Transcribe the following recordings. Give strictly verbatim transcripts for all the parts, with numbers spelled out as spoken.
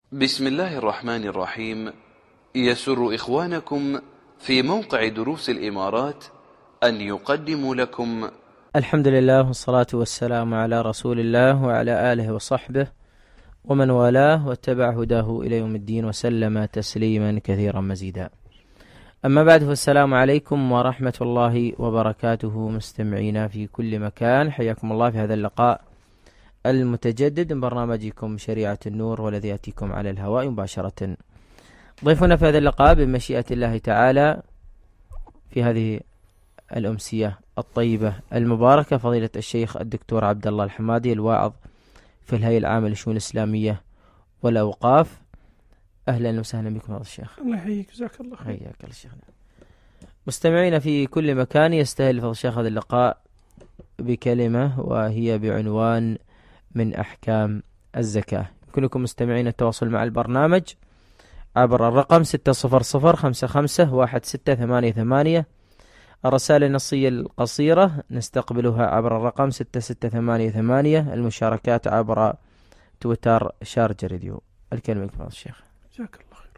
بسم الله الرحمن الرحيم. يسر إخوانكم في موقع دروس الإمارات أن يقدموا لكم الحمد لله والصلاة والسلام على رسول الله وعلى آله وصحبه ومن والاه واتبع هداه إلى يوم الدين وسلم تسليما كثيرا مزيدا. أما بعد، فالسلام عليكم ورحمة الله وبركاته مستمعينا في كل مكان، حياكم الله في هذا اللقاء المتجدد من برنامجكم شريعة النور، والذي يأتيكم على الهواء مباشرة. ضيفنا في هذا اللقاء بمشيئة الله تعالى في هذه الأمسية الطيبة المباركة فضيلة الشيخ الدكتور عبد الله الحمادي، الواعظ في الهيئة العامة للشؤون الإسلامية والأوقاف. أهلا وسهلا بكم هذا الشيخ. الله يحييك، جزاك الله خير. حياك الله الشيخ. مستمعين في كل مكان، يستهل فضل الشيخ هذا اللقاء بكلمة وهي بعنوان من أحكام الزكاة. يمكنكم مستمعين التواصل مع البرنامج عبر الرقم ستة صفر صفر خمسة خمسة واحد ستة ثمانية ثمانية. الرسائل النصية القصيرة نستقبلها عبر الرقم ستة ستة ثمانية ثمانية. المشاركات عبر تويتر شارجة راديو. الكلمة لك فضل الشيخ. جزاك الله خير.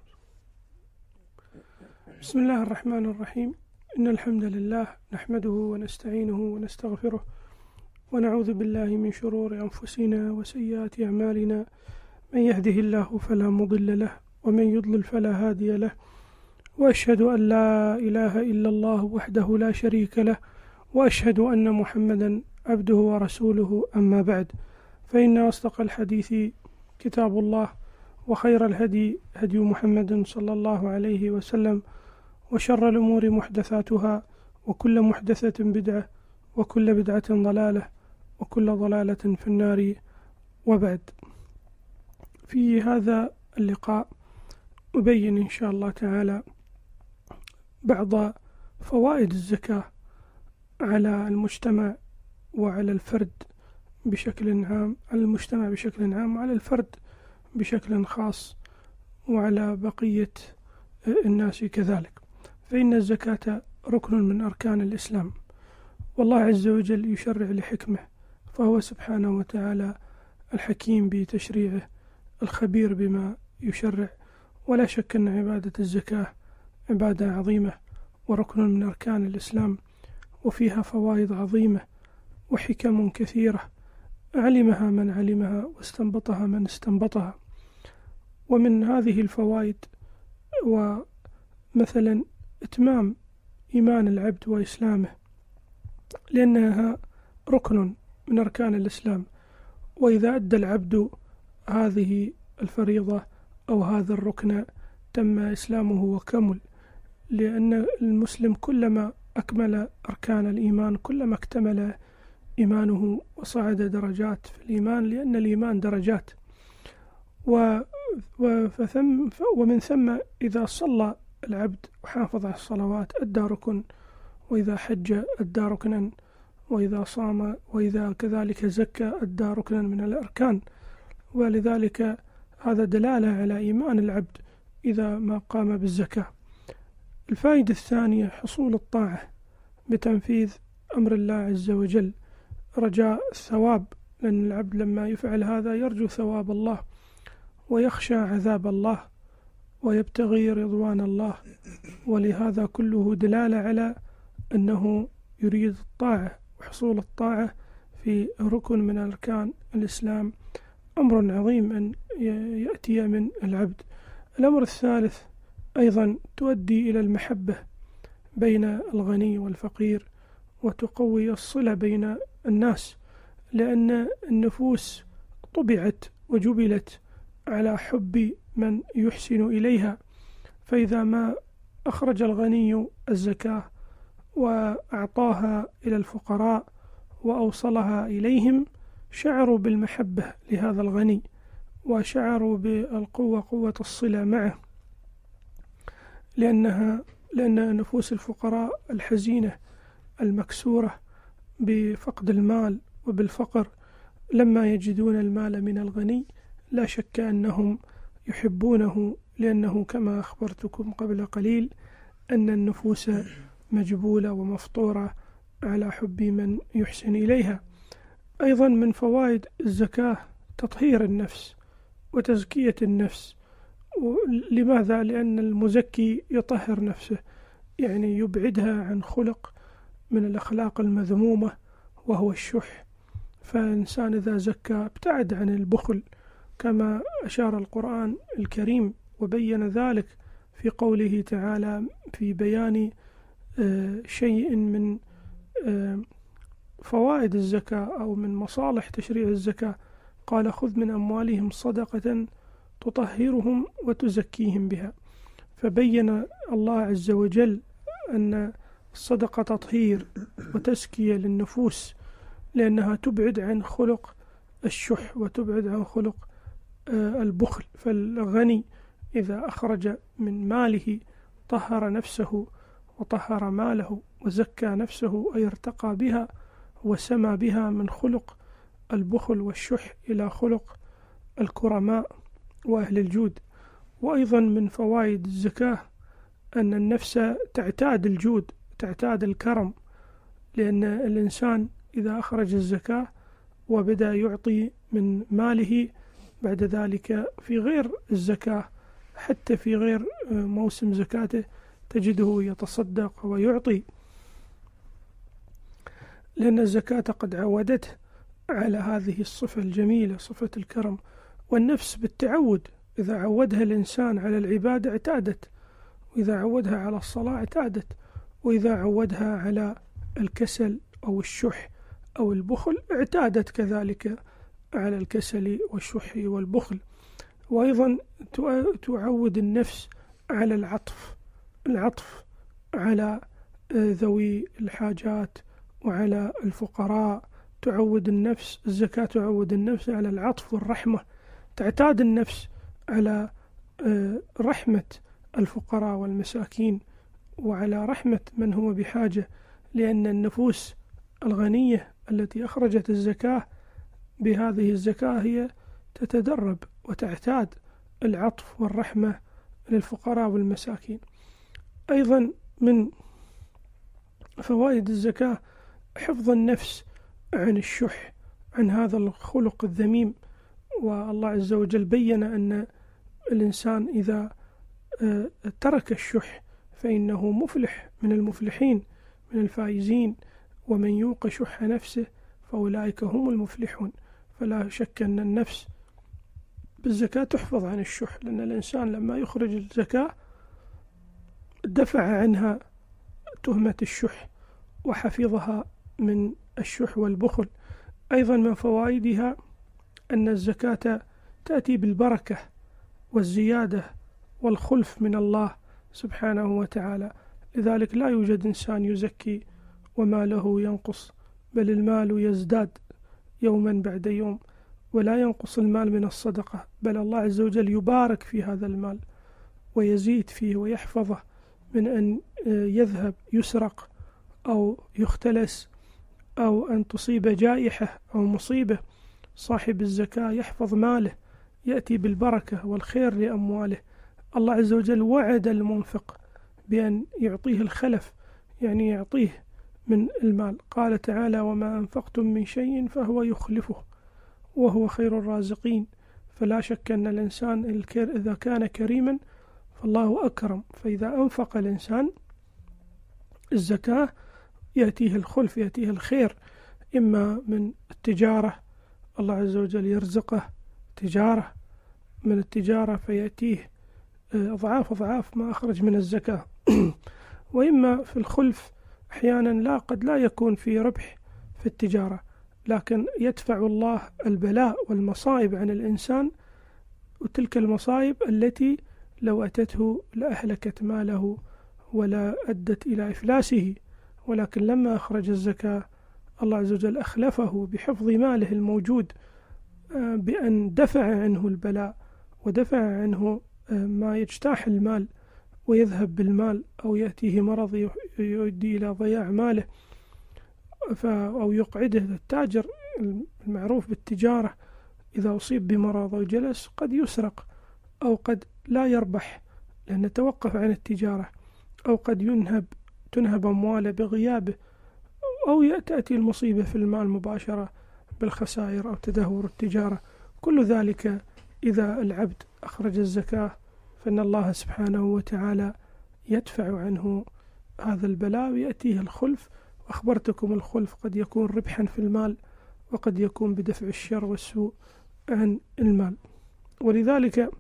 بسم الله الرحمن الرحيم. إن الحمد لله نحمده ونستعينه ونستغفره ونعوذ بالله من شرور أنفسنا وسيئات أعمالنا. من يهده الله فلا مضل له ومن يضلل فلا هادي له، وأشهد أن لا إله إلا الله وحده لا شريك له، وأشهد أن محمدا عبده ورسوله. أما بعد، فإن أصدق الحديث كتاب الله، وخير الهدي هدي محمد صلى الله عليه وسلم، وشر الأمور محدثاتها، وكل محدثة بدعة، وكل بدعة ضلالة، وكل ضلالة في النار. وبعد، في هذا اللقاء أبين إن شاء الله تعالى بعض فوائد الزكاة على المجتمع وعلى الفرد بشكل عام، على المجتمع بشكل عام وعلى الفرد بشكل خاص، وعلى بقية الناس كذلك. فإن الزكاة ركن من أركان الإسلام، والله عز وجل يشرع لحكمه، فهو سبحانه وتعالى الحكيم بتشريعه الخبير بما يشرع. ولا شك أن عبادة الزكاة عبادة عظيمة وركن من أركان الإسلام، وفيها فوائد عظيمة وحكم كثيرة علمها من علمها واستنبطها من استنبطها. ومن هذه الفوائد ومثلا إتمام إيمان العبد وإسلامه، لأنها ركن من أركان الإسلام، وإذا أدى العبد هذه الفريضة أو هذا الركن تم إسلامه وكمل، لأن المسلم كلما أكمل أركان الإيمان كلما اكتمل إيمانه وصعد درجات في الإيمان، لأن الإيمان درجات. وفثم ومن ثم إذا صلى العبد وحافظ على الصلوات أدى ركن، وإذا حج أدى ركنا، وإذا صام وإذا كذلك زكى أدى ركنا من الأركان. ولذلك هذا دلالة على إيمان العبد إذا ما قام بالزكاة. الفائدة الثانية حصول الطاعة بتنفيذ أمر الله عز وجل، رجاء الثواب، لأن العبد لما يفعل هذا يرجو ثواب الله ويخشى عذاب الله ويبتغي رضوان الله، ولهذا كله دلالة على أنه يريد الطاعة، وحصول الطاعة في ركن من أركان الإسلام أمر عظيم أن يأتي من العبد. الأمر الثالث أيضا تؤدي إلى المحبة بين الغني والفقير، وتقوي الصلة بين الناس، لأن النفوس طبعت وجبلت على حب من يحسن إليها. فإذا ما أخرج الغني الزكاة وأعطاها إلى الفقراء وأوصلها إليهم شعروا بالمحبة لهذا الغني، وشعروا بالقوة، قوة الصلة معه، لأنها لأن نفوس الفقراء الحزينة المكسورة بفقد المال وبالفقر لما يجدون المال من الغني لا شك أنهم يحبونه، لأنه كما أخبرتكم قبل قليل أن النفوس مجبولة ومفطورة على حب من يحسن إليها. أيضا من فوائد الزكاة تطهير النفس وتزكية النفس، لماذا؟ لأن المزكي يطهر نفسه، يعني يبعدها عن خلق من الأخلاق المذمومة وهو الشح. فإنسان إذا زكى ابتعد عن البخل كما أشار القرآن الكريم وبين ذلك في قوله تعالى في بيان شيء من فوائد الزكاة أو من مصالح تشريع الزكاة، قال خذ من أموالهم صدقة تطهرهم وتزكيهم بها. فبين الله عز وجل أن الصدقة تطهير وتزكية للنفوس، لأنها تبعد عن خلق الشح وتبعد عن خلق البخل. فالغني إذا أخرج من ماله طهر نفسه وطهر ماله وزكى نفسه، أي ارتقى بها وسمى بها من خلق البخل والشح إلى خلق الكرماء وأهل الجود. وأيضا من فوائد الزكاة أن النفس تعتاد الجود، تعتاد الكرم، لأن الإنسان إذا أخرج الزكاة وبدأ يعطي من ماله بعد ذلك في غير الزكاة، حتى في غير موسم زكاته تجده يتصدق ويعطي، لأن الزكاة قد عودته على هذه الصفة الجميلة، صفة الكرم. والنفس بالتعود، إذا عودها الإنسان على العبادة اعتادت، وإذا عودها على الصلاة اعتادت، وإذا عودها على الكسل أو الشح أو البخل اعتادت كذلك على الكسل والشح والبخل. وأيضا تعود النفس على العطف، العطف على ذوي الحاجات وعلى الفقراء. تعود النفس الزكاة تعود النفس على العطف والرحمة، تعتاد النفس على رحمة الفقراء والمساكين وعلى رحمة من هو بحاجة، لأن النفوس الغنية التي أخرجت الزكاة بهذه الزكاة هي تتدرب وتعتاد العطف والرحمة للفقراء والمساكين. أيضا من فوائد الزكاة حفظ النفس عن الشح، عن هذا الخلق الذميم. والله عز وجل بين أن الإنسان إذا ترك الشح فإنه مفلح، من المفلحين، من الفائزين. ومن يوق شح نفسه فأولئك هم المفلحون. فلا شك أن النفس بالزكاة تحفظ عن الشح، لأن الإنسان لما يخرج الزكاة دفع عنها تهمة الشح وحفظها من الشح والبخل. أيضا من فوائدها أن الزكاة تأتي بالبركة والزيادة والخلف من الله سبحانه وتعالى، لذلك لا يوجد إنسان يزكي وماله ينقص، بل المال يزداد يوما بعد يوم، ولا ينقص المال من الصدقة، بل الله عز وجل يبارك في هذا المال ويزيد فيه ويحفظه من أن يذهب يسرق أو يختلس أو أن تصيب جائحة أو مصيبة. صاحب الزكاة يحفظ ماله، يأتي بالبركة والخير لأمواله. الله عز وجل وعد المنفق بأن يعطيه الخلف، يعني يعطيه من المال. قال تعالى وما أنفقتم من شيء فهو يخلفه وهو خير الرازقين. فلا شك أن الإنسان إذا كان كريما فالله أكرم، فإذا أنفق الإنسان الزكاة يأتيه الخلف، يأتيه الخير، إما من التجارة، الله عز وجل يرزقه تجارة من التجارة فيأتيه أضعاف أضعاف ما أخرج من الزكاة وإما في الخلف أحيانا لا قد لا يكون في ربح في التجارة، لكن يدفع الله البلاء والمصائب عن الإنسان، وتلك المصائب التي لو أتته لأهلكت ماله ولا أدت إلى إفلاسه، ولكن لما أخرج الزكاة الله عز وجل أخلفه بحفظ ماله الموجود، بأن دفع عنه البلاء ودفع عنه ما يجتاح المال ويذهب بالمال، أو يأتيه مرض يؤدي إلى ضياع ماله أو يقعده. التاجر المعروف بالتجارة إذا أصيب بمرض أو جلس قد يسرق، أو قد لا يربح لأنه توقف عن التجارة، أو قد ينهب تنهب أمواله بغيابه، أو تأتي المصيبة في المال مباشرة بالخسائر أو تدهور التجارة. كل ذلك إذا العبد أخرج الزكاة فإن الله سبحانه وتعالى يدفع عنه هذا البلاء ويأتيه الخلف. وأخبرتكم الخلف قد يكون ربحا في المال، وقد يكون بدفع الشر والسوء عن المال. ولذلك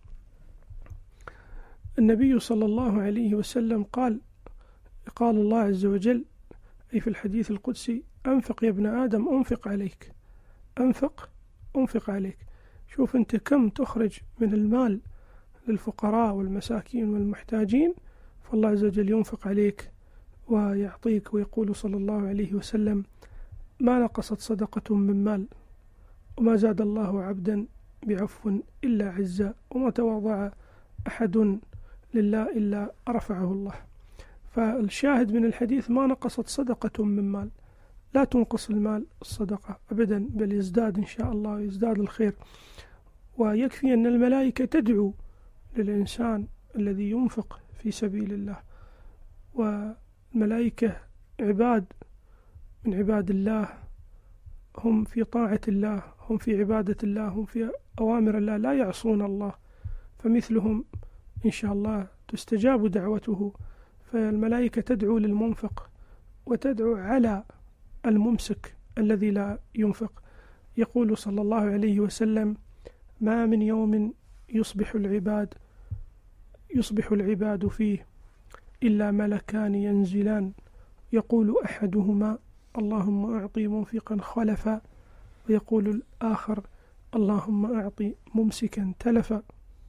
النبي صلى الله عليه وسلم قال قال الله عز وجل أي في الحديث القدسي: أنفق يا ابن آدم أنفق عليك، أنفق أنفق عليك. شوف أنت كم تخرج من المال للفقراء والمساكين والمحتاجين، فالله عز وجل ينفق عليك ويعطيك. ويقول صلى الله عليه وسلم: ما نقصت صدقة من مال، وما زاد الله عبدا بعفو إلا عزا، وما تواضع أحد لله إلا رفعه الله. فالشاهد من الحديث: ما نقصت صدقة من مال. لا تنقص المال الصدقة أبدا، بل يزداد إن شاء الله، يزداد الخير. ويكفي أن الملائكة تدعو للإنسان الذي ينفق في سبيل الله. والملائكة عباد من عباد الله، هم في طاعة الله، هم في عبادة الله، هم في أوامر الله، لا يعصون الله. فمثلهم إن شاء الله تستجاب دعوته. فالملائكة تدعو للمنفق وتدعو على الممسك الذي لا ينفق. يقول صلى الله عليه وسلم: ما من يوم يصبح العباد يصبح العباد فيه إلا ملكان ينزلان، يقول أحدهما: اللهم أعطي منفقا خلفا، ويقول الآخر: اللهم أعطي ممسكا تلفا.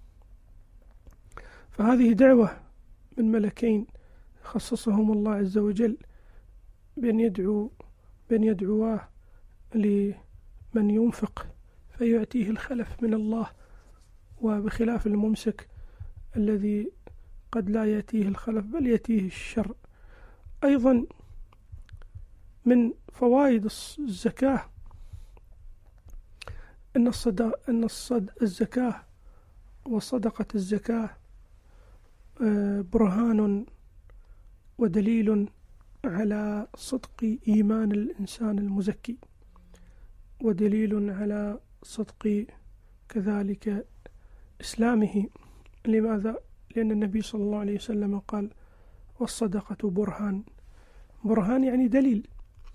فهذه دعوة من ملكين خصصهم الله عز وجل بأن يدعو بأن يدعواه لمن ينفق فيأتيه الخلف من الله، وبخلاف الممسك الذي قد لا يأتيه الخلف بل يأتيه الشر. أيضا من فوائد الزكاة أن الصد... أن الصد... الزكاة وصدقة الزكاة برهان ودليل على صدق إيمان الإنسان المزكي، ودليل على صدق كذلك إسلامه. لماذا؟ لأن النبي صلى الله عليه وسلم قال: والصدقة برهان. برهان يعني دليل.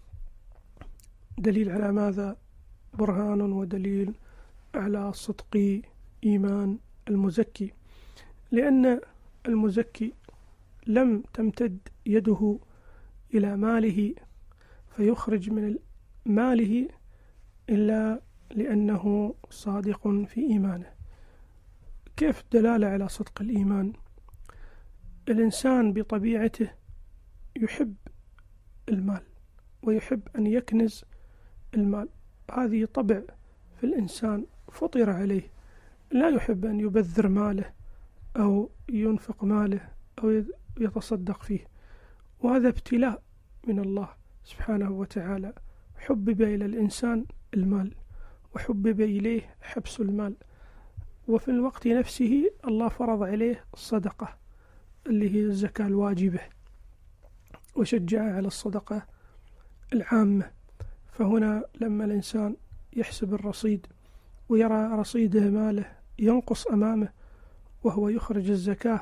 دليل على ماذا؟ برهان ودليل على صدق إيمان المزكي، لأن المزكي لم تمتد يده إلى ماله فيخرج من ماله إلا لأنه صادق في إيمانه. كيف دلالة على صدق الإيمان؟ الإنسان بطبيعته يحب المال ويحب أن يكنز المال، هذه طبع في الإنسان فطر عليه، لا يحب أن يبذر ماله أو ينفق ماله أو يتصدق فيه. وهذا ابتلاء من الله سبحانه وتعالى. حبب إلى الإنسان المال وحبب إليه حبس المال، وفي الوقت نفسه الله فرض عليه الصدقة اللي هي الزكاة الواجبة، وشجع على الصدقة العامة. فهنا لما الإنسان يحسب الرصيد ويرى رصيده ماله ينقص أمامه وهو يخرج الزكاة،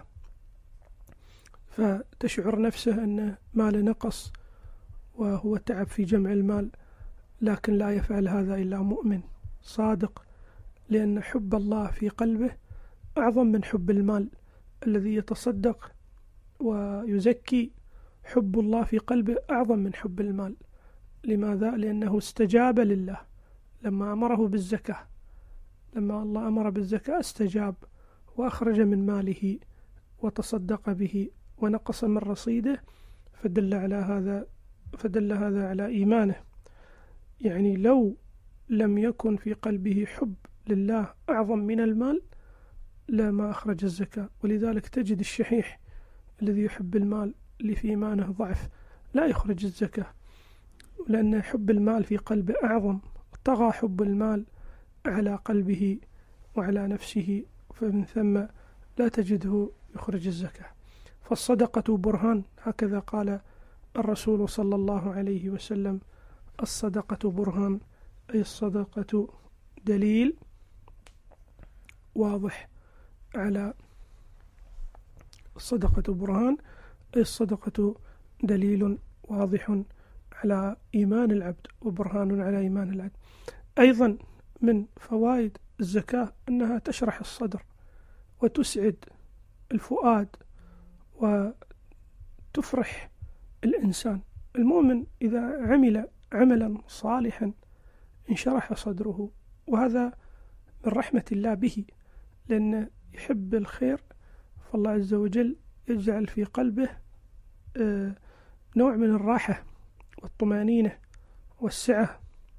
فتشعر نفسه أن ماله نقص وهو تعب في جمع المال، لكن لا يفعل هذا إلا مؤمن صادق، لأن حب الله في قلبه أعظم من حب المال الذي يتصدق ويزكي. حب الله في قلبه أعظم من حب المال. لماذا؟ لأنه استجاب لله لما أمره بالزكاة. لما الله أمر بالزكاة استجاب وأخرج من ماله وتصدق به ونقص من رصيده، فدل على هذا فدل هذا على إيمانه. يعني لو لم يكن في قلبه حب لله أعظم من المال لما أخرج الزكاة. ولذلك تجد الشحيح الذي يحب المال اللي في إيمانه ضعف لا يخرج الزكاة، لأن حب المال في قلبه أعظم، طغى حب المال على قلبه وعلى نفسه، فمن ثم لا تجده يخرج الزكاة. فالصدقة برهان، هكذا قال الرسول صلى الله عليه وسلم: الصدقة برهان، أي الصدقة دليل واضح على الصدقة برهان، أي الصدقة دليل واضح على إيمان العبد وبرهان على إيمان العبد. أيضا من فوائد الزكاة أنها تشرح الصدر وتسعد الفؤاد وتفرح الإنسان. المؤمن إذا عمل عملا صالحا انشرح صدره، وهذا من رحمة الله به، لأن يحب الخير، فالله عز وجل يجعل في قلبه نوع من الراحة والطمأنينة والسعة،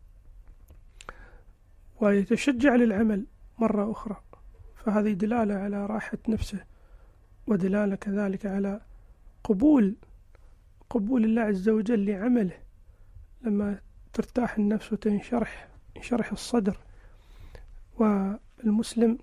ويتشجع للعمل مرة أخرى. فهذه دلالة على راحة نفسه، ودلالة كذلك على قبول قبول الله عز وجل لعمله، لما ترتاح النفس وتنشرح انشرح الصدر. والمسلم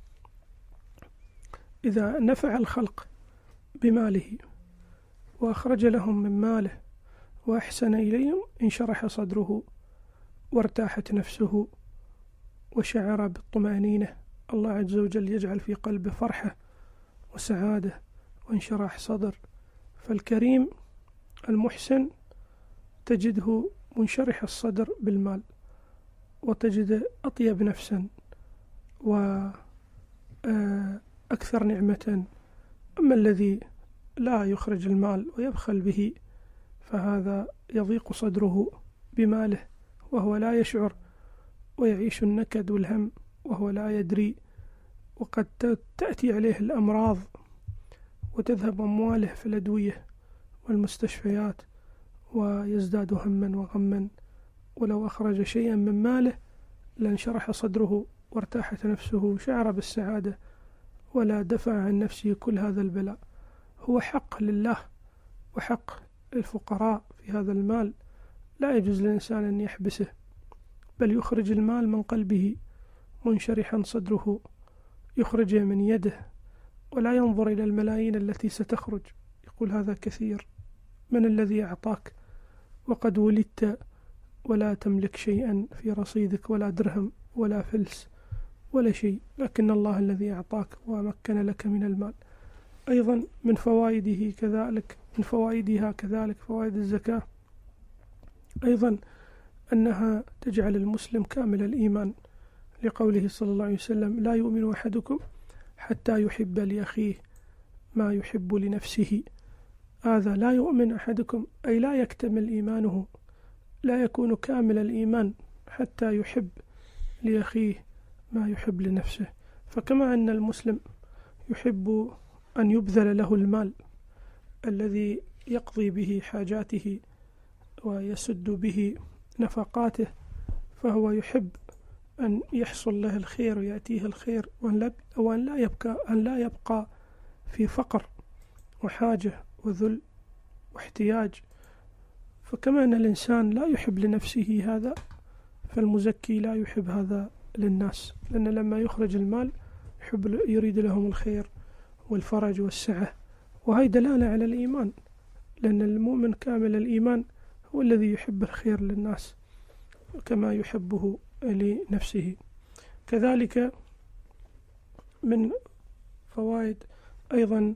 إذا نفع الخلق بماله وأخرج لهم من ماله وأحسن إليهم انشرح صدره وارتاحت نفسه وشعر بالطمأنينة. الله عز وجل يجعل في قلبه فرحة وسعادة وانشراح صدر. فالكريم المحسن تجده منشرح الصدر بالمال، وتجد أطيب نفسا وأكثر نعمة. أما الذي لا يخرج المال ويبخل به، فهذا يضيق صدره بماله وهو لا يشعر، ويعيش النكد والهم وهو لا يدري، وقد تأتي عليه الأمراض وتذهب أمواله في الأدوية والمستشفيات، ويزداد هما وغما. ولو أخرج شيئا من ماله لانشرح صدره وارتاحت نفسه، شعر بالسعادة ولا دفع عن نفسه كل هذا البلاء. هو حق لله وحق الفقراء في هذا المال، لا يجوز للإنسان أن يحبسه، بل يخرج المال من قلبه منشرحا صدره، يخرج من يده ولا ينظر إلى الملايين التي ستخرج، يقول هذا كثير. من الذي أعطاك وقد ولدت ولا تملك شيئا في رصيدك، ولا درهم ولا فلس ولا شيء، لكن الله الذي أعطاك ومكن لك من المال. أيضا من فوائده كذلك من فوائدها كذلك فوائد الزكاة أيضا أنها تجعل المسلم كامل الإيمان، لقوله صلى الله عليه وسلم: لا يؤمن أحدكم حتى يحب لأخيه ما يحب لنفسه. هذا لا يؤمن أحدكم أي لا يكتمل إيمانه، لا يكون كامل الإيمان حتى يحب لأخيه ما يحب لنفسه. فكما أن المسلم يحب أن يبذل له المال الذي يقضي به حاجاته ويسد به نفقاته، فهو يحب أن يحصل له الخير ويأتيه الخير، وأن لا يبقى أن لا يبقى في فقر وحاجة وذل واحتياج. فكما أن الإنسان لا يحب لنفسه هذا، فالمزكي لا يحب هذا للناس، لأن لما يخرج المال يحب يريد لهم الخير والفرج والسعة. وهي دلالة على الإيمان، لأن المؤمن كامل الإيمان هو الذي يحب الخير للناس كما يحبه لنفسه. كذلك من فوائد أيضا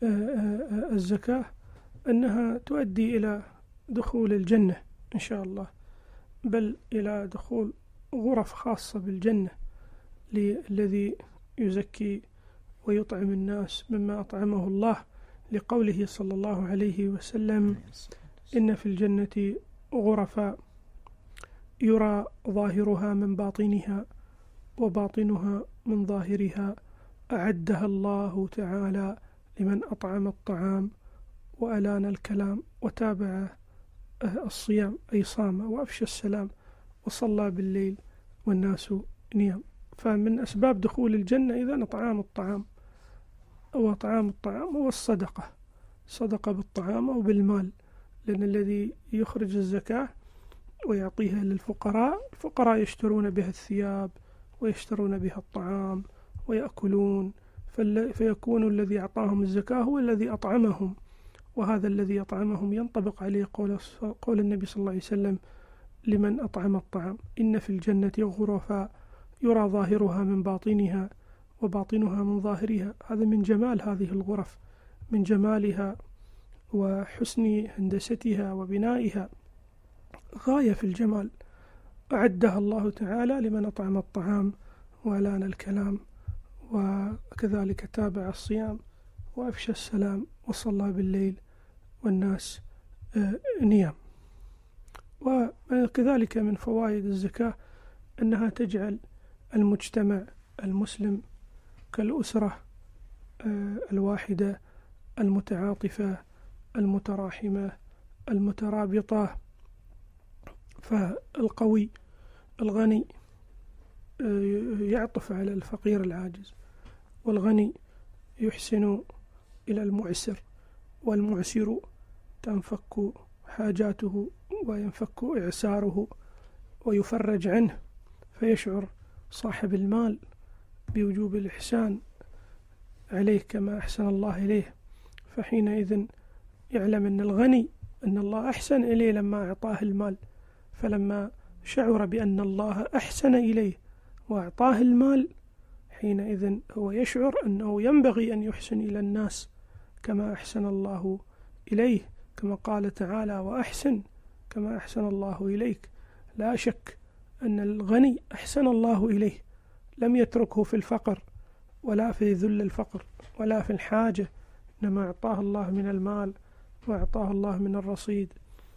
الزكاة أنها تؤدي إلى دخول الجنة إن شاء الله، بل إلى دخول غرف خاصة بالجنة للذي يزكي ويطعم الناس مما أطعمه الله، لقوله صلى الله عليه وسلم: إن في الجنة غرفا يرى ظاهرها من باطنها وباطنها من ظاهرها، أعدها الله تعالى لمن أطعم الطعام وألان الكلام وتابع الصيام، أي صام وأفشى السلام وصلى بالليل والناس نيام. فمن أسباب دخول الجنة إذا أطعام الطعام، أو طعام الطعام هو الصدقة، صدقة بالطعام أو بالمال، لأن الذي يخرج الزكاة ويعطيها للفقراء، الفقراء يشترون بها الثياب ويشترون بها الطعام ويأكلون، فيكون الذي أعطاهم الزكاة هو الذي أطعمهم، وهذا الذي أطعمهم ينطبق عليه قول, قول النبي صلى الله عليه وسلم: لمن أطعم الطعام إن في الجنة غرفا يرى ظاهرها من باطنها وباطنها من ظاهرها. هذا من جمال هذه الغرف، من جمالها وحسن هندستها وبنائها غاية في الجمال، أعدها الله تعالى لمن أطعم الطعام وألان الكلام، وكذلك تابع الصيام وأفشى السلام وصلى بالليل والناس نيام. وكذلك من فوائد الزكاة أنها تجعل المجتمع المسلم كالأسرة الواحدة المتعاطفة المتراحمة المترابطة. فالقوي الغني يعطف على الفقير العاجز، والغني يحسن إلى المعسر، والمعسر تنفك حاجاته وينفك إعساره ويفرج عنه، فيشعر صاحب المال بوجوب الإحسان عليه كما أحسن الله إليه، فحينئذ يعلم أن الغني أن الله أحسن إليه لما أعطاه المال، فلما شعر بأن الله أحسن إليه وأعطاه المال حينئذ هو يشعر أنه ينبغي أن يحسن إلى الناس كما أحسن الله إليه، كما قال تعالى وأحسن كما أحسن الله إليك. لا شك أن الغني أحسن الله إليه، لم يتركه في الفقر ولا في ذل الفقر ولا في الحاجة، إنما أعطاه الله من المال وأعطاه الله من الرصيد،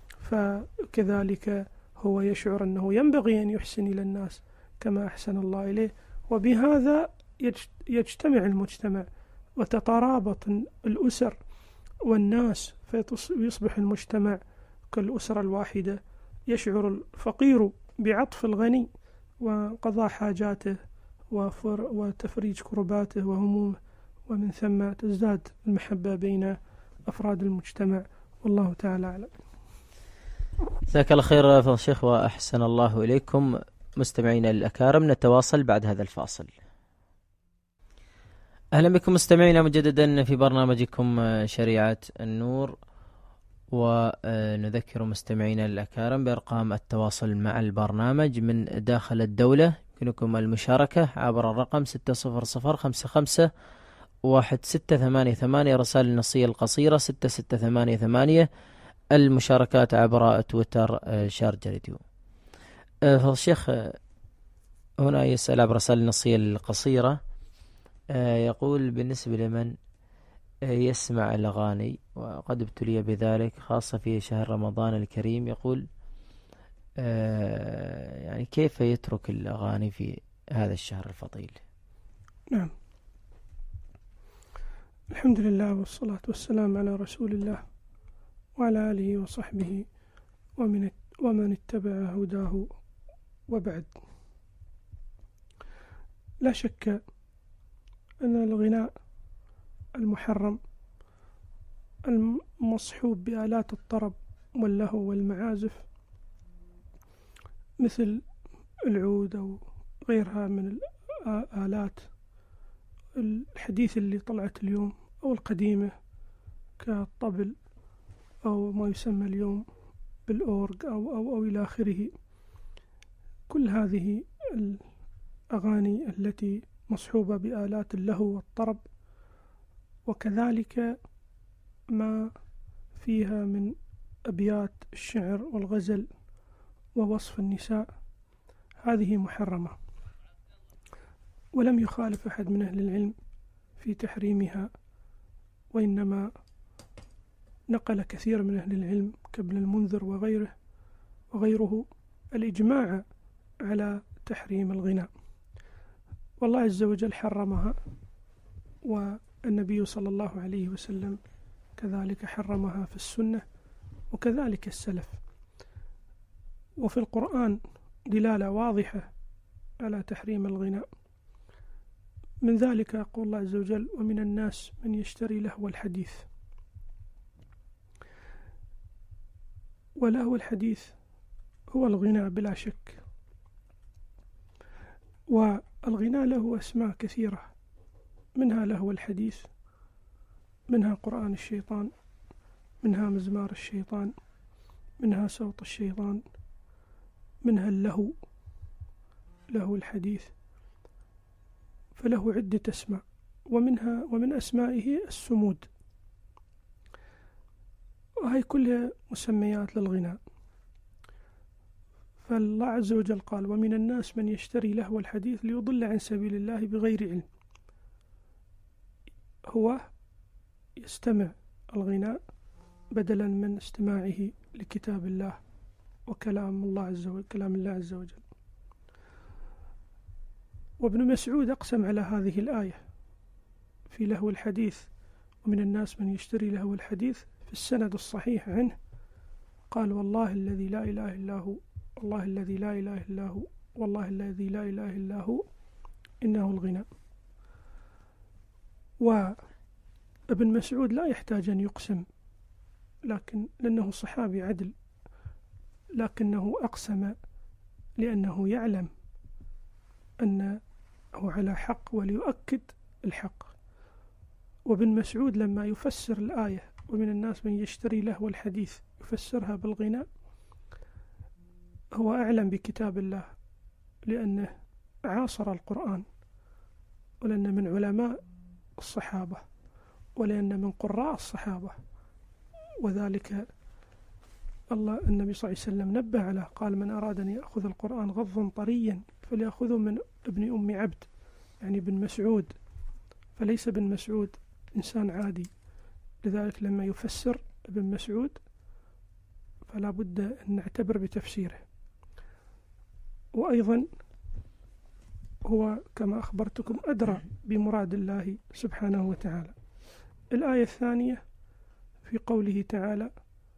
فكذلك هو يشعر أنه ينبغي أن يحسن إلى الناس كما أحسن الله إليه، وبهذا يجتمع المجتمع وتترابط الأسر والناس، فيصبح المجتمع كالأسرة الواحدة، يشعر الفقير بعطف الغني وقضاء حاجاته وتفريج كرباته وهمومه، ومن ثم تزداد المحبة بين أفراد المجتمع، والله تعالى أعلم. جزاك الله خير فضل الشيخ وأحسن الله إليكم. مستمعينا الأكارم، نتواصل بعد هذا الفاصل. أهلا بكم مستمعينا مجددا في برنامجكم شريعة النور، ونذكر مستمعينا الأكارم بأرقام التواصل مع البرنامج من داخل الدولة. يمكنكم المشاركة عبر الرقم ستة صفر صفر خمسة خمسة واحد ستة ثمانية ثمانية، رسائل النصية القصيرة ستة ستة ثمانية ثمانية، المشاركات عبر تويتر شارجة راديو. فضل الشيخ هنا يسأل عبر رسائل النصية القصيرة، يقول بالنسبة لمن يسمع الأغاني وقد ابتلي بذلك خاصة في شهر رمضان الكريم، يقول يعني كيف يترك الأغاني في هذا الشهر الفضيل؟ نعم، الحمد لله والصلاة والسلام على رسول الله وعلى آله وصحبه ومن ومن اتبع هداه، وبعد. لا شك أن الغناء المحرم المصحوب بآلات الطرب واللهو والمعازف مثل العود أو غيرها من الآلات الحديث اللي طلعت اليوم أو القديمة كالطبل أو ما يسمى اليوم بالأورج أو, أو, أو إلى آخره، كل هذه الأغاني التي مصحوبة بآلات اللهو والطرب، وكذلك ما فيها من أبيات الشعر والغزل ووصف النساء، هذه محرمة، ولم يخالف أحد من أهل العلم في تحريمها، وإنما نقل كثير من أهل العلم كابن المنذر وغيره وغيره الإجماع على تحريم الغناء، والله عز وجل حرمها، والنبي صلى الله عليه وسلم كذلك حرمها في السنة، وكذلك السلف، وفي القرآن دلالة واضحة على تحريم الغناء. من ذلك يقول الله عز وجل ومن الناس من يشتري لهو الحديث، ولهو الحديث هو الغناء بلا شك، والغناء له أسماء كثيرة، منها لهو الحديث، منها قرآن الشيطان، منها مزمار الشيطان، منها صوت الشيطان، منها اللهو لهو الحديث، فله عدة أسماء، ومنها ومن أسمائه السمود، وهي كلها مسميات للغناء. فالله عز وجل قال: ومن الناس من يشتري لهو الحديث ليضل عن سبيل الله بغير علم. هو يستمع الغناء بدلا من استماعه لكتاب الله وكلام الله عز وجل كلام الله عز وجل. وابن مسعود أقسم على هذه الآية في لهو الحديث: ومن الناس من يشتري لهو الحديث، في السند الصحيح عنه قال: والله الذي لا إله إلا هو، والله الذي لا إله إلا هو، والله الذي لا إله إلا هو، إنه الغناء. وابن مسعود لا يحتاج أن يقسم، لكن لأنه صحابي عدل، لكنه أقسم لأنه يعلم أنه على حق وليؤكد الحق. وابن مسعود لما يفسر الآية: ومن الناس من يشتري لهو الحديث، يفسرها بالغناء، هو أعلم بكتاب الله لأنه عاصر القرآن، ولأن من علماء الصحابة، ولأن من قراء الصحابة. وذلك الله النبي صلى الله عليه وسلم نبه عليه، قال: من أراد أن يأخذ القرآن غضا طريا فليأخذه من ابن أم عبد، يعني ابن مسعود، فليس ابن مسعود إنسان عادي. لذلك لما يفسر ابن مسعود فلا بد أن نعتبر بتفسيره. وأيضا هو كما أخبرتكم أدرى بمراد الله سبحانه وتعالى. الآية الثانية في قوله تعالى: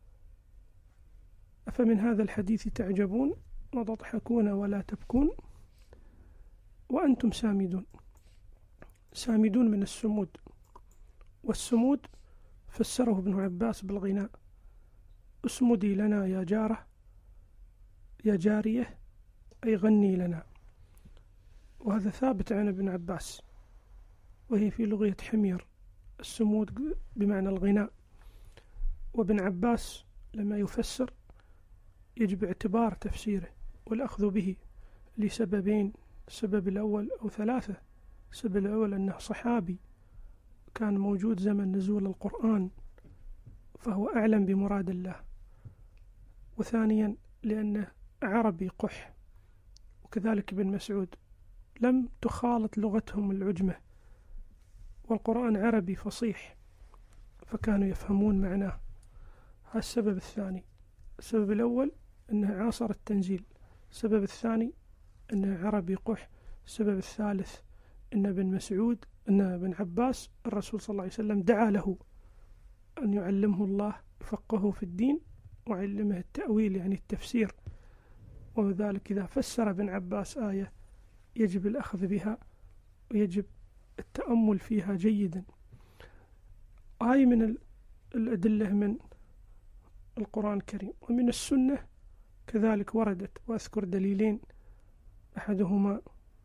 أفمن هذا الحديث تعجبون وتضحكون ولا تبكون وأنتم سامدون. سامدون من السمود، والسمود فسره ابن عباس بالغناء: اسمدي لنا يا جارة يا جارية، أي غني لنا. وهذا ثابت عن ابن عباس، وهي في لغة حمير، السمود بمعنى الغناء. وابن عباس لما يفسر يجب اعتبار تفسيره والأخذ به لسببين: السبب الأول أو ثلاثة. السبب الأول أنه صحابي كان موجود زمن نزول القرآن، فهو أعلم بمراد الله. وثانيا لأنه عربي قح، وكذلك ابن مسعود لم تخالط لغتهم العجمة، والقرآن عربي فصيح فكانوا يفهمون معناه. هذا السبب الثاني. السبب الأول أنه عاصر التنزيل، السبب الثاني أنه عربي قح، السبب الثالث أن ابن مسعود أن ابن عباس الرسول صلى الله عليه وسلم دعا له أن يعلمه الله، يفقهه في الدين وعلمه التأويل يعني التفسير. وذلك إذا فسر ابن عباس آية يجب الأخذ بها ويجب التأمل فيها جيدا. هاي من الأدلة من القرآن الكريم. ومن السنة كذلك وردت، وأذكر دليلين: أحدهما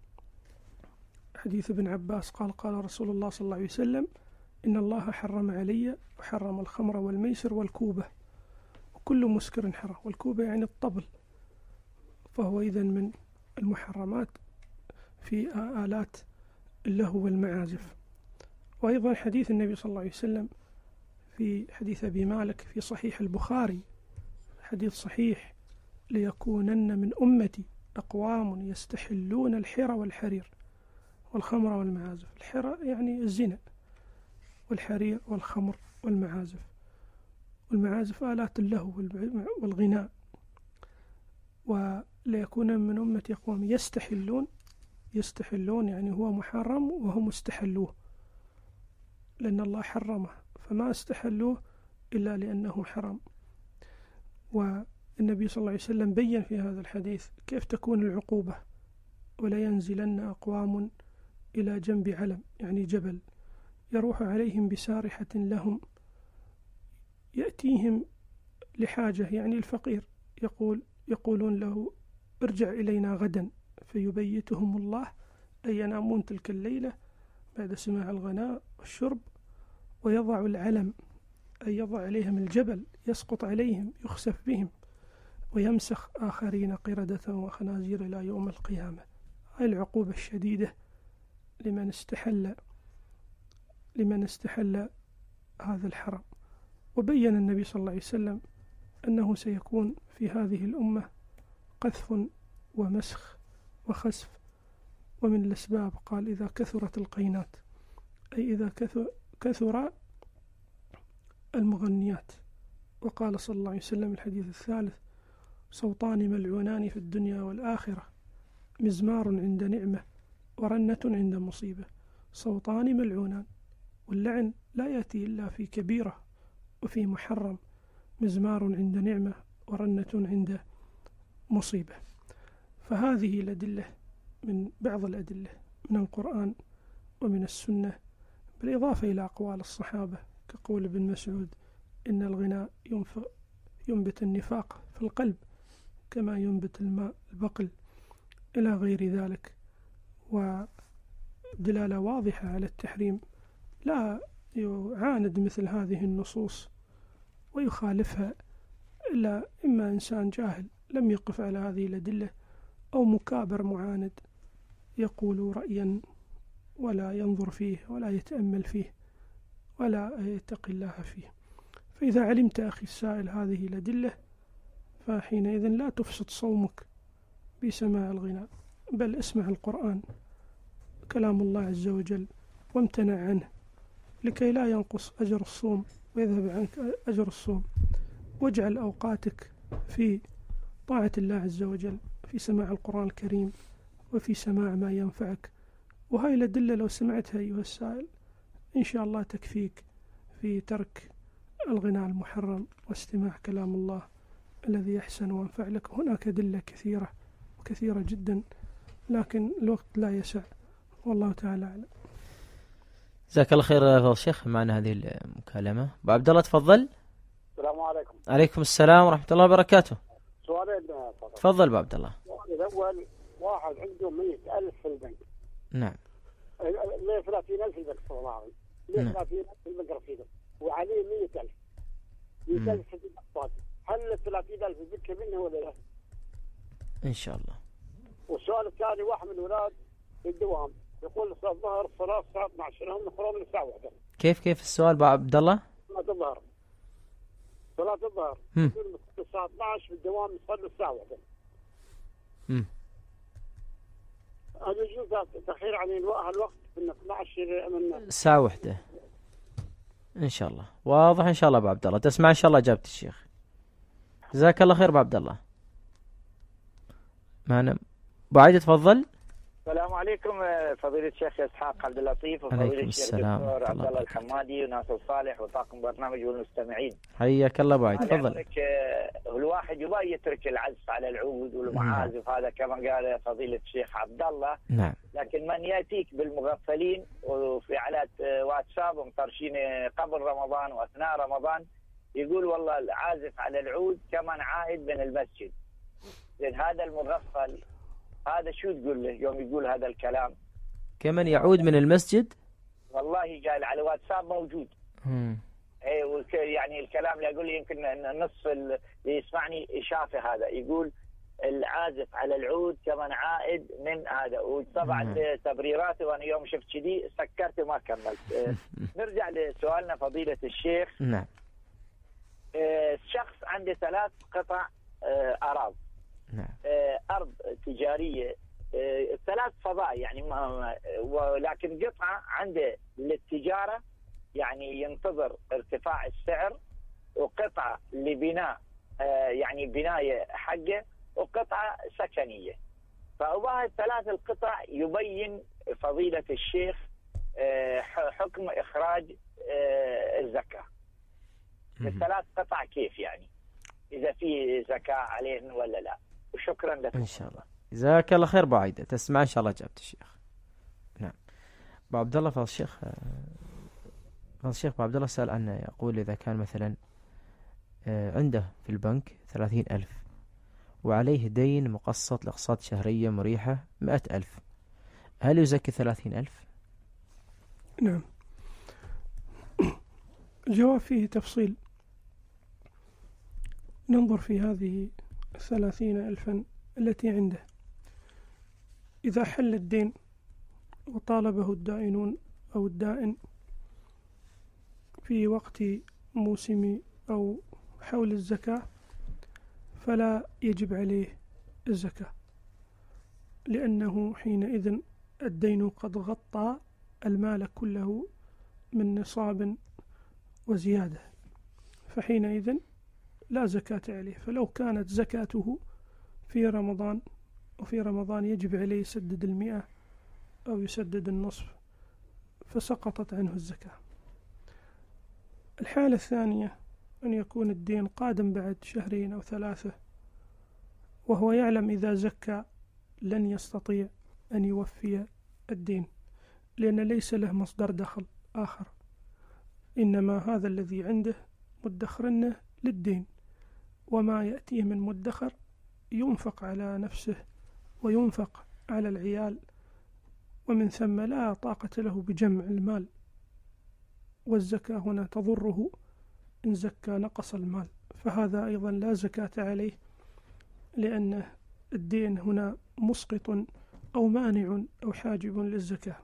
حديث ابن عباس قال: قال رسول الله صلى الله عليه وسلم: إن الله حرم علي وحرم الخمر والميسر والكوبة وكل مسكر حرام. والكوبة يعني الطبل، فهو إذن من المحرمات في آلات اللهو والمعازف. وأيضا حديث النبي صلى الله عليه وسلم في حديث أبي مالك في صحيح البخاري، حديث صحيح: ليكونن من أمتي أقوام يستحلون الحر والحرير والخمر والمعازف. الحر يعني الزنا، والحرير والخمر والمعازف. والمعازف آلات اللهو والغناء. وليكون من أمتي أقوام يستحلون، يستحلون يعني هو محرم وهم استحلوه، لأن الله حرمه، فما استحلوه إلا لأنه حرام. والنبي صلى الله عليه وسلم بيّن في هذا الحديث كيف تكون العقوبة: ولا ينزلن أقوام إلى جنب علم يعني جبل، يروح عليهم بسارحة لهم، يأتيهم لحاجة يعني الفقير، يقول يقولون له: ارجع إلينا غدا، فيبيتهم الله أي ينامون تلك الليلة بعد سماع الغناء والشرب، ويضع العلم أي يضع عليهم الجبل، يسقط عليهم يخسف بهم، ويمسخ آخرين قردة وخنازير إلى يوم القيامة. هاي العقوبة الشديدة لمن استحل لمن استحل هذا الحرام. وبين النبي صلى الله عليه وسلم أنه سيكون في هذه الأمة قذف ومسخ وخسف. ومن الأسباب قال إذا كثرت القينات، أي إذا كثر المغنيات. وقال صلى الله عليه وسلم الحديث الثالث: صوتان ملعونان في الدنيا والآخرة، مزمار عند نعمة ورنة عند مصيبة. صوتان ملعونان، واللعن لا يأتي إلا في كبيرة وفي محرم، مزمار عند نعمة ورنة عند مصيبة. فهذه الأدلة من بعض الأدلة من القرآن ومن السنة، بالإضافة إلى أقوال الصحابة كقول ابن مسعود: إن الغناء ينبت النفاق في القلب كما ينبت الماء البقل، إلى غير ذلك. ودلالة واضحة على التحريم، لا يعاند مثل هذه النصوص ويخالفها إلا إما إنسان جاهل لم يقف على هذه الأدلة، أو مكابر معاند يقول رأيا ولا ينظر فيه ولا يتأمل فيه ولا يتقي الله فيه. فإذا علمت أخي السائل هذه الأدلة، فحينئذ لا تفسد صومك بسماع الغناء، بل اسمع القرآن كلام الله عز وجل وامتنع عنه لكي لا ينقص أجر الصوم ويذهب عنك أجر الصوم. واجعل أوقاتك في طاعة الله عز وجل، في سماع القرآن الكريم وفي سماع ما ينفعك. وهاي الأدلة لو سمعتها أيها السائل إن شاء الله تكفيك في ترك الغناء المحرم واستماع كلام الله الذي يحسن وينفع لك. هناك أدلة كثيرة وكثيرة جدا، لكن الوقت لا يسع، والله تعالى أعلم. جزاك الله خير يا الشيخ. معنا هذه المكالمة. أبو عبد الله تفضل. السلام عليكم. عليكم السلام ورحمة الله وبركاته. سؤالين. تفضل أبو عبد الله. الأول، واحد عنده مئة ألف في البنك. نعم. ليه ثلاثين ألف في البنك صراحة. ليه ثلاثين ألف في البنك رصيده وعليه مئة ألف. مئة ألف في البنك. هل الثلاثين ألف يزكي منه ولا لا؟ إن شاء الله. والسؤال الثاني، واحد من الأولاد في الدوام يقول الظهر الصلاة الساعة اثني عشر، هم يخرجون الساعة واحدة. كيف كيف السؤال أبو عبد الله؟ صلاة الظهر صلاة الظهر يقول الساعة اثني عشر في الدوام يصلي الساعة واحدة. امم هل يجوز تأخير عن الوقت من اثني عشر من الساعة واحدة؟ إن شاء الله واضح. إن شاء الله أبو عبد الله تسمع إن شاء الله إجابة الشيخ. جزاك الله خير أبو عبد الله. معنا أبو عايدة تفضل. السلام عليكم فضيلة الشيخ إسحاق عبد اللطيف وفضيلة الشيخ الدكتور عبد الله الحمادي وناصر صالح وطاقم برنامج والمستمعين. حياك الله أبو عايدة تفضل. الواحد يبغى يترك العزف على العود والمعازف، هذا كما قال فضيلة الشيخ عبد الله. نعم. لكن من يأتيك بالمغفلين وفي على واتساب ومطرشين قبل رمضان وأثناء رمضان يقول والله العازف على العود كمان عائد من المسجد. لأن هذا المغفل هذا شو تقول له يوم يقول هذا الكلام؟ كمن يعود من المسجد؟ والله قال على واتساب موجود. امم اي يعني الكلام اللي اقول يمكن نصف اللي يسمعني شافه هذا، يقول العازف على العود كمن عائد من هذا. وطبعا تبريراته وانا يوم شفت كذي سكرت وما كملت. نرجع لسؤالنا فضيلة الشيخ. نعم. شخص عنده ثلاث قطع أراض. نعم. أرض تجارية، ثلاث فضاء يعني، ولكن قطعة عنده للتجارة يعني ينتظر ارتفاع السعر، وقطعة لبناء يعني بناية حقه، وقطعة سكنية. فأباها الثلاث القطع يبين فضيلة الشيخ حكم إخراج الزكاة. الثلاث قطع كيف يعني، إذا في زكاة عليهن ولا لا؟ وشكرا لكم. إن شاء الله. جزاك الله خير أبو عايدة. تسمع إن شاء الله إجابة الشيخ. نعم. أبو عبد الله فضل الشيخ فضل الشيخ أبو عبد الله سأل عنه، يقول إذا كان مثلا عنده في البنك ثلاثين ألف وعليه دين مقسط لأقساط شهرية مريحة مئة ألف، هل يزكي ثلاثين ألف؟ نعم. الجواب فيه تفصيل. ننظر في هذه الثلاثين ألفا التي عنده. إذا حل الدين وطالبه الدائنون أو الدائن في وقت موسم أو حول الزكاة فلا يجب عليه الزكاة، لأنه حينئذ الدين قد غطى المال كله من نصاب وزيادة، فحينئذ لا زكاة عليه. فلو كانت زكاته في رمضان وفي رمضان يجب عليه يسدد المئة أو يسدد النصف فسقطت عنه الزكاة. الحالة الثانية أن يكون الدين قادم بعد شهرين أو ثلاثة وهو يعلم إذا زكى لن يستطيع أن يوفي الدين، لأن ليس له مصدر دخل آخر، إنما هذا الذي عنده مدخرنه للدين، وما يأتيه من مدخر ينفق على نفسه وينفق على العيال، ومن ثم لا طاقة له بجمع المال، والزكاة هنا تضره، إن زكى نقص المال، فهذا أيضا لا زكاة عليه، لأن الدين هنا مسقط أو مانع أو حاجب للزكاة.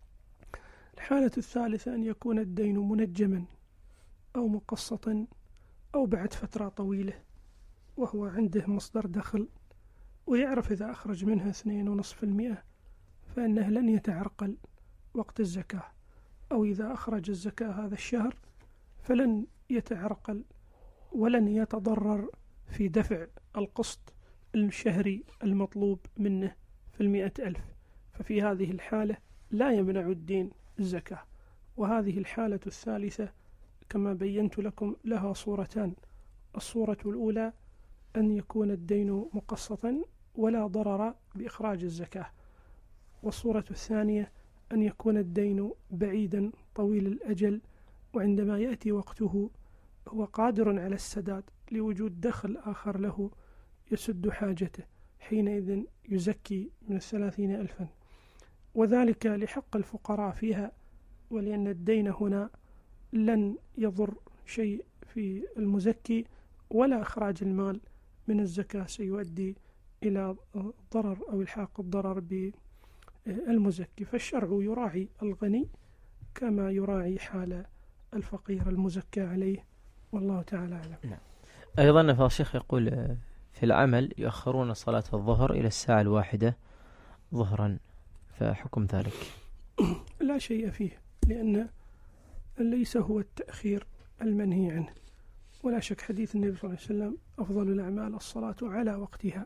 الحالة الثالثة أن يكون الدين منجما أو مقسطا أو بعد فترة طويلة وهو عنده مصدر دخل ويعرف إذا أخرج منها اثنين ونصف المئة فإنه لن يتعرقل وقت الزكاة، أو إذا أخرج الزكاة هذا الشهر فلن يتعرقل ولن يتضرر في دفع القسط الشهري المطلوب منه في المئة ألف، ففي هذه الحالة لا يمنع الدين الزكاة. وهذه الحالة الثالثة كما بينت لكم لها صورتان: الصورة الأولى أن يكون الدين مقسطا ولا ضرر بإخراج الزكاة، والصورة الثانية أن يكون الدين بعيدا طويل الأجل، وعندما يأتي وقته هو قادر على السداد لوجود دخل آخر له يسد حاجته، حينئذ يزكي من الثلاثين ألفا، وذلك لحق الفقراء فيها، ولأن الدين هنا لن يضر شيء في المزكي، ولا إخراج المال من الزكاة سيؤدي إلى ضرر أو إلحاق الضرر بالمزكي، فالشرع يراعي الغني كما يراعي حال الفقير المزكى عليه، والله تعالى أعلم. نعم. أيضا فالشيخ يقول في العمل يؤخرون صلاة الظهر إلى الساعة الواحدة ظهرا، فحكم ذلك؟ لا شيء فيه، لأن ليس هو التأخير المنهي عنه، ولا شك حديث النبي صلى الله عليه وسلم أفضل الأعمال الصلاة على وقتها،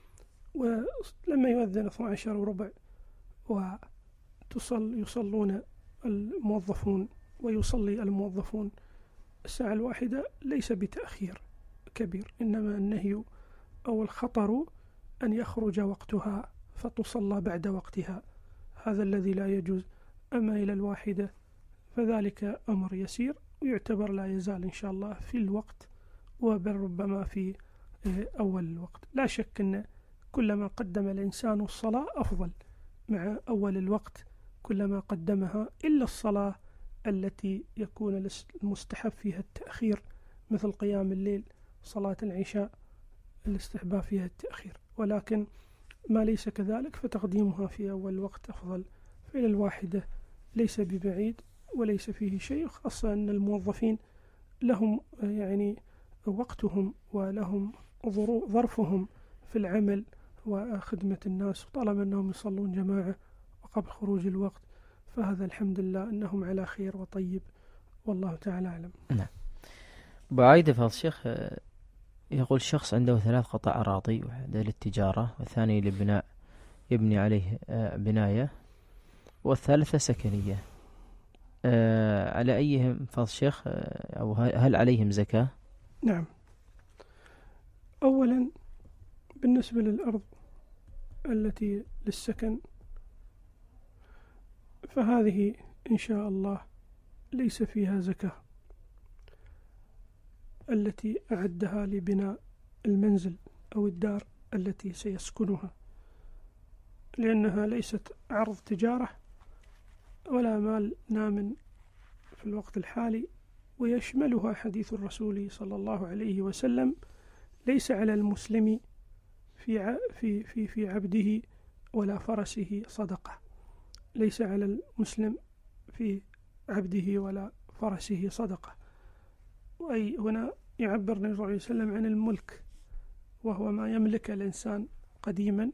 ولما يؤذن اثنا عشر وربع وتصل يصلون الموظفون ويصلي الموظفون الساعة الواحدة ليس بتأخير كبير، إنما النهي أو الخطر أن يخرج وقتها فتصلى بعد وقتها، هذا الذي لا يجوز. أما إلى الواحدة فذلك أمر يسير ويعتبر لا يزال إن شاء الله في الوقت، وبل ربما في أول الوقت. لا شك أن كلما قدم الإنسان الصلاة أفضل مع أول الوقت كلما قدمها، إلا الصلاة التي يكون المستحب فيها التأخير مثل قيام الليل، صلاة العشاء الاستحباب فيها التأخير، ولكن ما ليس كذلك فتقديمها في أول الوقت أفضل. فإلى الواحدة ليس ببعيد وليس فيه شيء، خاصة أن الموظفين لهم يعني وقتهم ولهم ظرفهم في العمل وخدمة الناس، طالما أنهم يصلون جماعة وقبل خروج الوقت فهذا الحمد لله أنهم على خير وطيب، والله تعالى أعلم. نعم. بعيد فضل الشيخ يقول شخص عنده ثلاث قطع أراضي، واحدة للتجارة والثانية للبناء يبني عليه بناية والثالثة سكنية، على أيهم فضل الشيخ أو هل عليهم زكاة؟ نعم. أولا بالنسبة للأرض التي للسكن فهذه إن شاء الله ليس فيها زكاة، التي أعدها لبناء المنزل أو الدار التي سيسكنها، لأنها ليست عرض تجارة ولا مال نام في الوقت الحالي، ويشملها حديث الرسول صلى الله عليه وسلم: ليس على المسلم في في في في عبده ولا فرسه صدقة. ليس على المسلم في عبده ولا فرسه صدقة، وأي هنا يعبر النبي صلى الله عليه وسلم عن الملك، وهو ما يملك الإنسان قديما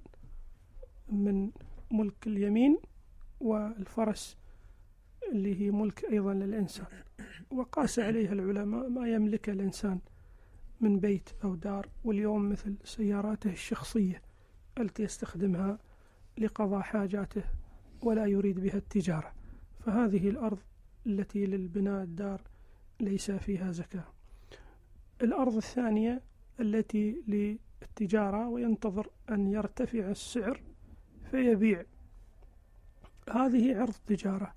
من ملك اليمين، والفرس اللي هي ملك أيضا للإنسان. وقاس عليها العلماء ما يملك الإنسان من بيت أو دار، واليوم مثل سياراته الشخصية التي يستخدمها لقضاء حاجاته ولا يريد بها التجارة، فهذه الأرض التي للبناء الدار ليس فيها زكاة. الأرض الثانية التي للتجارة وينتظر أن يرتفع السعر فيبيع، هذه عرض تجارة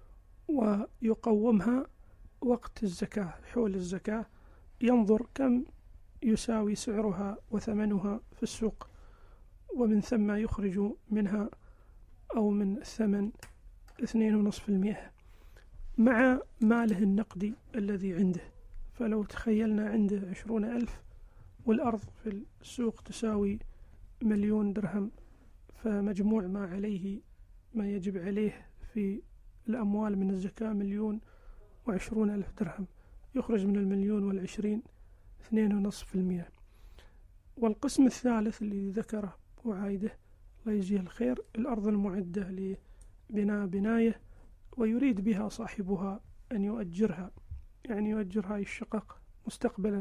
ويقومها وقت الزكاة، حول الزكاة ينظر كم يساوي سعرها وثمنها في السوق، ومن ثم يخرج منها أو من الثمن اثنين ونصف في المئة مع ماله النقدي الذي عنده. فلو تخيلنا عنده عشرون ألف والأرض في السوق تساوي مليون درهم، فمجموع ما عليه ما يجب عليه في الأموال من الزكاة مليون وعشرون ألف درهم، يخرج من المليون والعشرين اثنين ونصف في المئة. والقسم الثالث اللي ذكره وعايده الله يجزيه الخير، الأرض المعدة لبناء بناية ويريد بها صاحبها أن يؤجرها، يعني يؤجر هاي الشقق مستقبلا،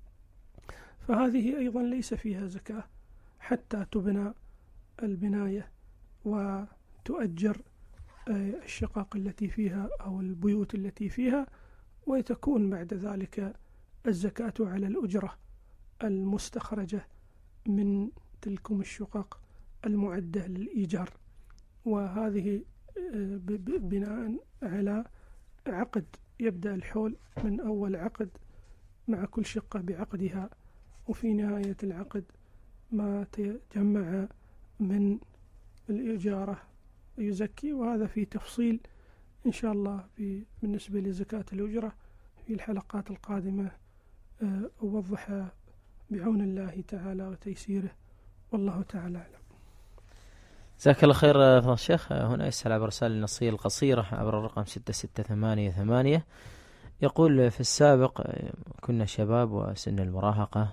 فهذه أيضا ليس فيها زكاة حتى تبنى البناية وتؤجر الشقق التي فيها أو البيوت التي فيها، وتكون بعد ذلك الزكاة على الأجرة المستخرجة من تلكم الشقق المعدة للإيجار. وهذه بناء على عقد، يبدأ الحول من أول عقد مع كل شقة بعقدها، وفي نهاية العقد ما تجمع من الإجارة يزكي. وهذا في تفصيل إن شاء الله بالنسبة لزكاة الأجرة في الحلقات القادمة أوضحها بعون الله تعالى وتيسيره، والله تعالى أعلم. جزاك الله خير فضل الشيخ. هنا يسأل عبر رسالة النصية القصيرة عبر الرقم ستة ستة ثمانية ثمانية، يقول في السابق كنا شباب وسن المراهقة،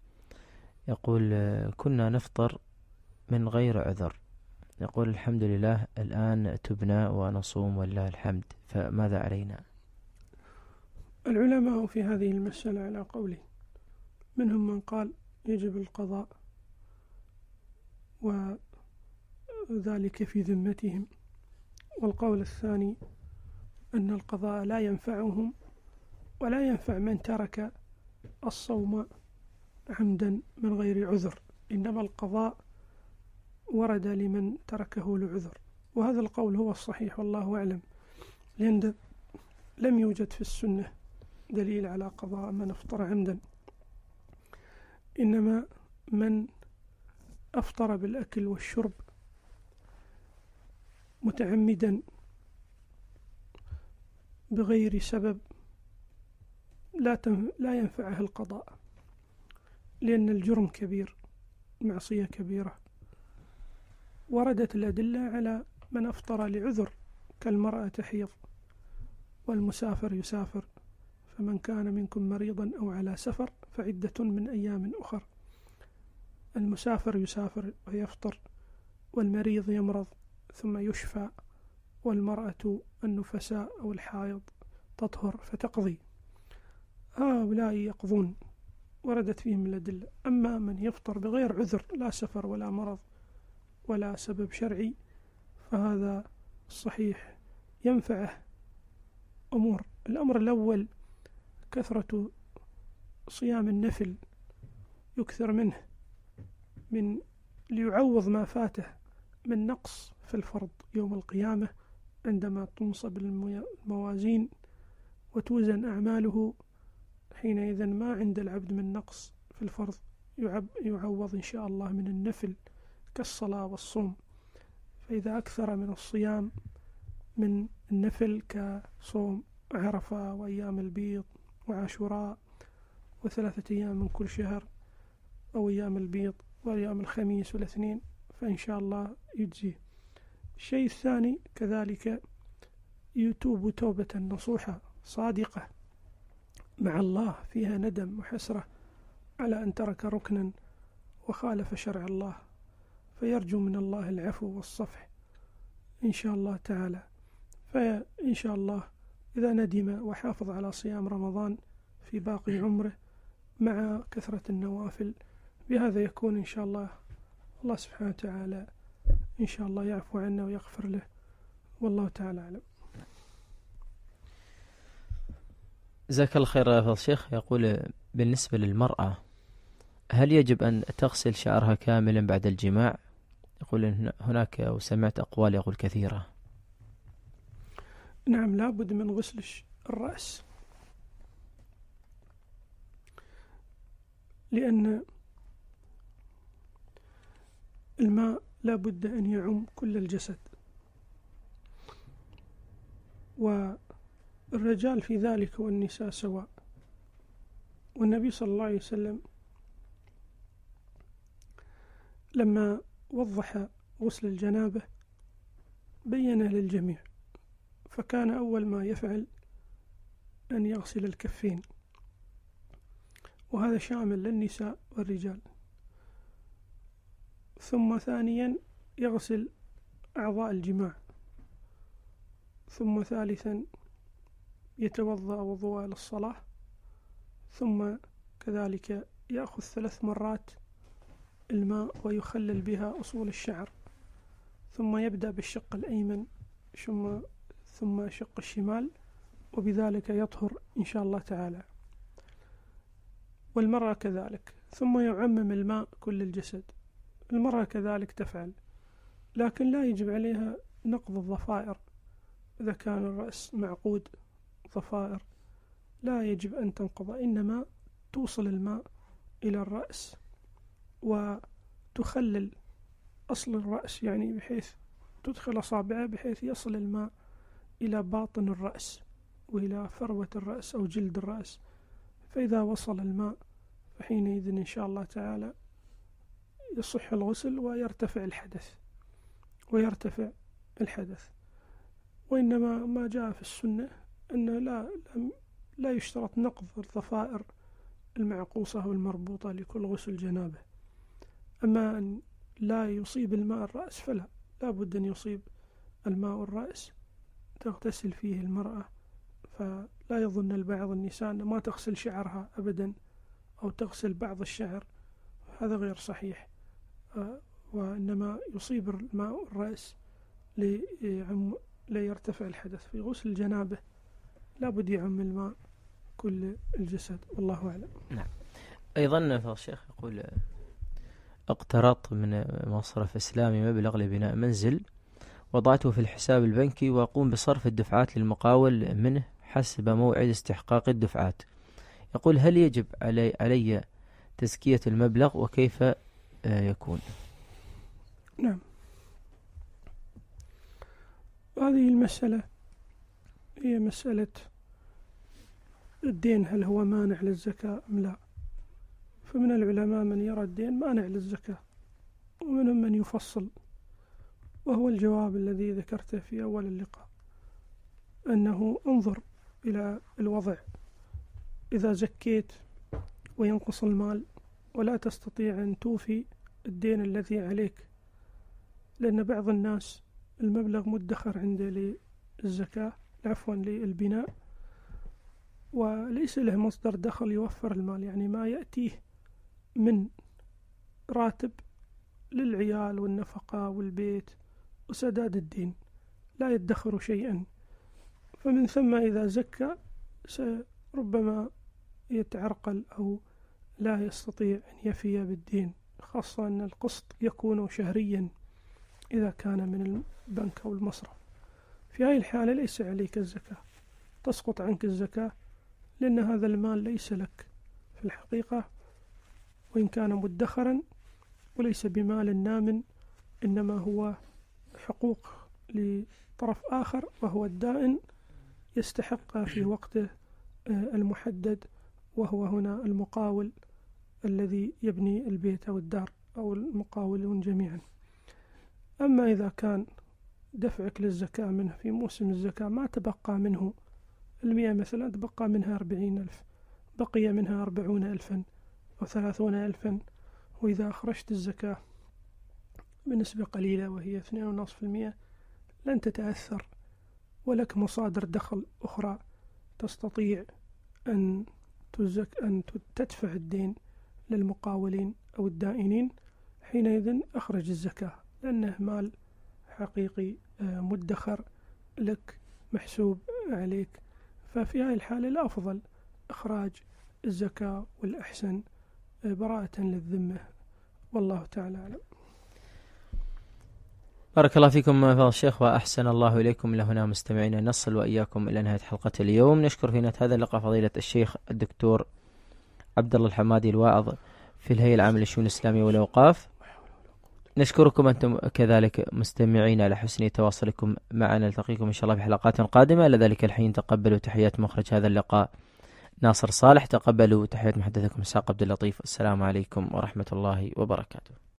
يقول كنا نفطر من غير عذر، يقول الحمد لله الآن تبنى ونصوم ولله الحمد، فماذا علينا؟ العلماء في هذه المسألة على قولين، منهم من قال يجب القضاء وذلك في ذمتهم، والقول الثاني أن القضاء لا ينفعهم ولا ينفع من ترك الصوم عمدا من غير عذر، إنما القضاء ورد لمن تركه لعذر. وهذا القول هو الصحيح والله أعلم، لأن لم يوجد في السنة دليل على قضاء من أفطر عمدا، إنما من أفطر بالأكل والشرب متعمدا بغير سبب لا لا ينفعه القضاء، لأن الجرم كبير، معصية كبيرة. وردت الأدلة على من أفطر لعذر كالمرأة تحيض والمسافر يسافر، فمن كان منكم مريضا أو على سفر فعدة من أيام أخر. المسافر يسافر ويفطر، والمريض يمرض ثم يشفى، والمرأة النفساء أو الحائض تطهر فتقضي، هؤلاء يقضون، وردت فيهم الأدلة. أما من يفطر بغير عذر، لا سفر ولا مرض ولا سبب شرعي، فهذا الصحيح ينفعه أمور. الأمر الأول كثرة صيام النفل، يكثر منه من ليعوض ما فاته من نقص في الفرض يوم القيامة، عندما تنصب الموازين وتوزن أعماله، حينئذ ما عند العبد من نقص في الفرض، يعوض إن شاء الله من النفل كالصلاة والصوم. فإذا أكثر من الصيام من النفل كصوم عرفة وأيام البيض وعاشوراء وثلاثة أيام من كل شهر، أو أيام البيض وأيام الخميس والاثنين، فإن شاء الله يجزيه. الشيء الثاني كذلك يتوب توبة نصوحة صادقة مع الله فيها ندم وحسرة على أن ترك ركنا وخالف شرع الله، فيرجو من الله العفو والصفح إن شاء الله تعالى. فإن شاء الله إذا ندم وحافظ على صيام رمضان في باقي عمره مع كثرة النوافل، بهذا يكون إن شاء الله الله سبحانه وتعالى إن شاء الله يعفو عنا ويغفر له، والله تعالى أعلم. جزاك الله خير يا فضل الشيخ. يقول بالنسبة للمرأة هل يجب أن تغسل شعرها كاملا بعد الجماع؟ يقول إن هناك وسمعت أقوال يقول كثيرة. نعم، لا بد من غسل الرأس، لأن الماء لا بد أن يعم كل الجسد، والرجال في ذلك والنساء سواء. والنبي صلى الله عليه وسلم لما وضح غسل الجنابة بينه للجميع، فكان أول ما يفعل أن يغسل الكفين، وهذا شامل للنساء والرجال. ثم ثانيا يغسل أعضاء الجماع، ثم ثالثا يتوضأ وضوء للصلاة، ثم كذلك يأخذ ثلاث مرات الماء ويخلل بها أصول الشعر، ثم يبدأ بالشق الأيمن ثم ثم الشق الشمال، وبذلك يطهر إن شاء الله تعالى. والمرأة كذلك، ثم يعمم الماء كل الجسد. المرأة كذلك تفعل، لكن لا يجب عليها نقض الضفائر. إذا كان الرأس معقود ضفائر لا يجب أن تنقض، إنما توصل الماء إلى الرأس وتخلل أصل الرأس، يعني بحيث تدخل أصابعها بحيث يصل الماء إلى باطن الرأس وإلى فروة الرأس أو جلد الرأس. فإذا وصل الماء فحينئذ إن شاء الله تعالى يصح الغسل ويرتفع الحدث ويرتفع الحدث. وإنما ما جاء في السنة أن لا لا يشترط نقض الضفائر المعقوصة والمربوطة لكل غسل جنابه. أما أن لا يصيب الماء الرأس فلا لا بد أن يصيب الماء الرأس تغتسل فيه المرأة. فلا يظن البعض النساء أن ما تغسل شعرها أبدا أو تغسل بعض الشعر، هذا غير صحيح. وإنما يصيب الماء الرأس ليرتفع الحدث. في غسل الجنابة لا بد يعم الماء كل الجسد، والله أعلم. نعم. أيضا فضل الشيخ يقول اقترضت من مصرف إسلامي مبلغ لبناء منزل، وضعته في الحساب البنكي وأقوم بصرف الدفعات للمقاول منه حسب موعد استحقاق الدفعات. يقول هل يجب علي, علي تزكية المبلغ وكيف يكون؟ نعم، هذه المسألة هي مسألة الدين، هل هو مانع للزكاة أم لا؟ فمن العلماء من يرى الدين مانع للزكاة، ومنهم من يفصل، وهو الجواب الذي ذكرته في أول اللقاء، أنه انظر إلى الوضع. إذا زكيت وينقص المال ولا تستطيع أن توفي الدين الذي عليك، لأن بعض الناس المبلغ مدخر عنده للزكاة عفوا للبناء وليس له مصدر دخل يوفر المال، يعني ما يأتيه من راتب للعيال والنفقة والبيت وسداد الدين، لا يدخر شيئا. فمن ثم إذا زكى ربما يتعرقل أو لا يستطيع أن يفي بالدين، خاصة أن القسط يكون شهريا إذا كان من البنك أو المصرف. في هذه الحالة ليس عليك الزكاة، تسقط عنك الزكاة، لأن هذا المال ليس لك في الحقيقة، وإن كان مدخرا وليس بمال نام، إنما هو حقوق لطرف آخر وهو الدائن يستحق في وقته المحدد، وهو هنا المقاول الذي يبني البيت أو الدار أو المقاولون جميعا. أما إذا كان دفعك للزكاة منه في موسم الزكاة ما تبقى منه المئة مثلا، تبقى منها أربعين ألف، بقي منها أربعون ألفا أو ثلاثون ألفا، وإذا أخرجت الزكاة بنسبة قليلة وهي اثنين فاصلة خمسة بالمئة لن تتأثر، ولك مصادر دخل أخرى تستطيع أن تزك أن تدفع الدين للمقاولين أو الدائنين، حينئذ أخرج الزكاة لأنه مال حقيقي مدخر لك محسوب عليك. ففي هذه الحالة الأفضل إخراج الزكاة، والأحسن براءة للذمة، والله تعالى أعلم. بارك الله فيكم فضل الشيخ وأحسن الله إليكم. إلى هنا مستمعينا نصل وإياكم إلى نهاية حلقة اليوم. نشكر في نهاية هذا اللقاء فضيلة الشيخ الدكتور عبد الله الحمادي الواعظ في الهيئة العامة للشؤون الإسلامية والأوقاف. نشكركم أنتم كذلك مستمعين على حسن تواصلكم معنا. نلتقيكم إن شاء الله في حلقات قادمة. إلى ذلك الحين تقبلوا تحيات مخرج هذا اللقاء ناصر صالح، تقبلوا تحيات محدثكم إسحاق عبد اللطيف. السلام عليكم ورحمة الله وبركاته.